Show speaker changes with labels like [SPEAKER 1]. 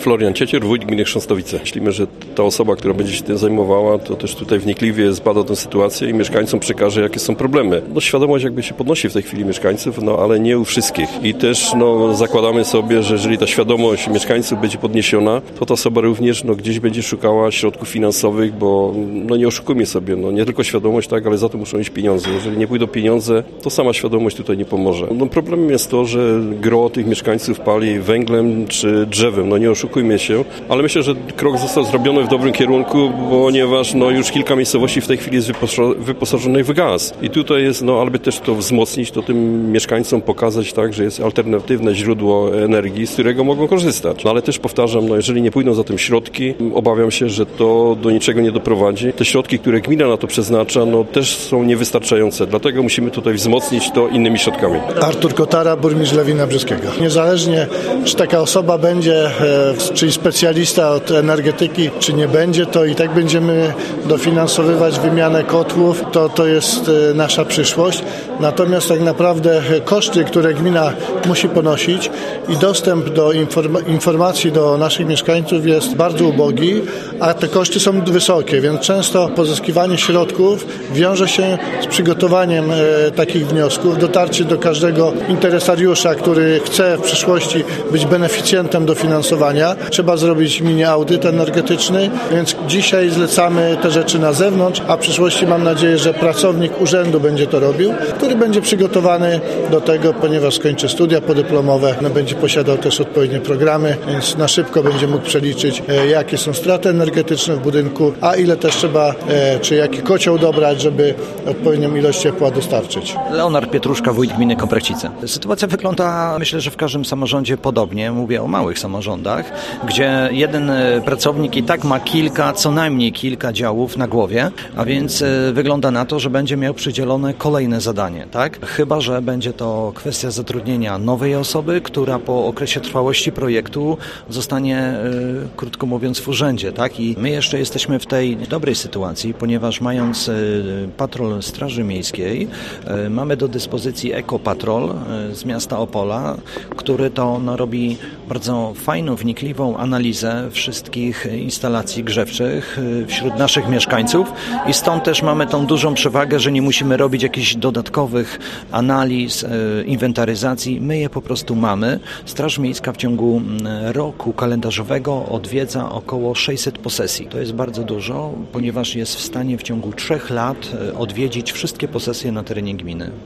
[SPEAKER 1] Florian Ciecior, wójt gminy Chrząstowice. Myślimy, że ta osoba, która będzie się tym zajmowała, to też tutaj wnikliwie zbada tę sytuację i mieszkańcom przekaże, jakie są problemy. Świadomość jakby się podnosi w tej chwili mieszkańców, ale nie u wszystkich. I też zakładamy sobie, że jeżeli ta świadomość mieszkańców będzie podniesiona, to ta osoba również gdzieś będzie szukała środków finansowych, bo nie oszukujmy sobie, nie tylko świadomość, tak, ale za to muszą iść pieniądze. Jeżeli nie pójdą pieniądze, to sama świadomość tutaj nie pomoże. Problemem jest to, że gro tych mieszkańców pali węglem czy drzewem. Nie oszukujmy się, ale myślę, że krok został zrobiony w dobrym kierunku, ponieważ już kilka miejscowości w tej chwili jest wyposażonych w gaz. I tutaj jest, aby też to wzmocnić, to tym mieszkańcom pokazać, tak, że jest alternatywne źródło energii, z którego mogą korzystać. Ale też powtarzam, jeżeli nie pójdą za tym środki, obawiam się, że to do niczego nie doprowadzi. Te środki, które gmina na to przeznacza, też są niewystarczające. Dlatego musimy tutaj wzmocnić to innymi środkami.
[SPEAKER 2] Artur Kotara, burmistrz Lewina Brzeskiego. Niezależnie, czy taka osoba będzie, czyli specjalista od energetyki, czy nie będzie, to i tak będziemy dofinansowywać wymianę kotłów. To jest nasza przyszłość. Natomiast tak naprawdę koszty, które gmina musi ponosić i dostęp do informacji do naszych mieszkańców jest bardzo ubogi, a te koszty są wysokie, więc często pozyskiwanie środków wiąże się z przygotowaniem takich wniosków, dotarcie do każdego interesariusza, który chce w przyszłości być beneficjentem dofinansowania. Trzeba zrobić mini audyt energetyczny, więc dzisiaj zlecamy te rzeczy na zewnątrz, a w przyszłości mam nadzieję, że pracownik urzędu będzie to robił, który będzie przygotowany do tego, ponieważ skończy studia podyplomowe, będzie posiadał też odpowiednie programy, więc na szybko będzie mógł przeliczyć, jakie są straty energetyczne w budynku, a ile też trzeba, czy jaki kocioł dobrać, żeby odpowiednią ilość ciepła dostarczyć.
[SPEAKER 3] Leonard Pietruszka, wójt gminy Koprecice. Sytuacja wygląda, myślę, że w każdym samorządzie podobnie. Mówię o małych samorządach, gdzie jeden pracownik i tak ma co najmniej kilka działów na głowie, a więc wygląda na to, że będzie miał przydzielone kolejne zadanie, tak? Chyba że będzie to kwestia zatrudnienia nowej osoby, która po okresie trwałości projektu zostanie, krótko mówiąc, w urzędzie, tak? I my jeszcze jesteśmy w tej dobrej sytuacji, ponieważ mając patrol Straży Miejskiej, mamy do dyspozycji Ekopatrol z miasta Opola, który to robi bardzo fajną, wnikliwą analizę wszystkich instalacji grzewczych wśród naszych mieszkańców i stąd też mamy tą dużą przewagę, że nie musimy robić jakichś dodatkowych analiz, inwentaryzacji. My je po prostu mamy. Straż Miejska w ciągu roku kalendarzowego odwiedza około 600 posesji. To jest bardzo dużo, ponieważ jest w stanie w ciągu 3 lat odwiedzić wszystkie posesje na terenie gminy.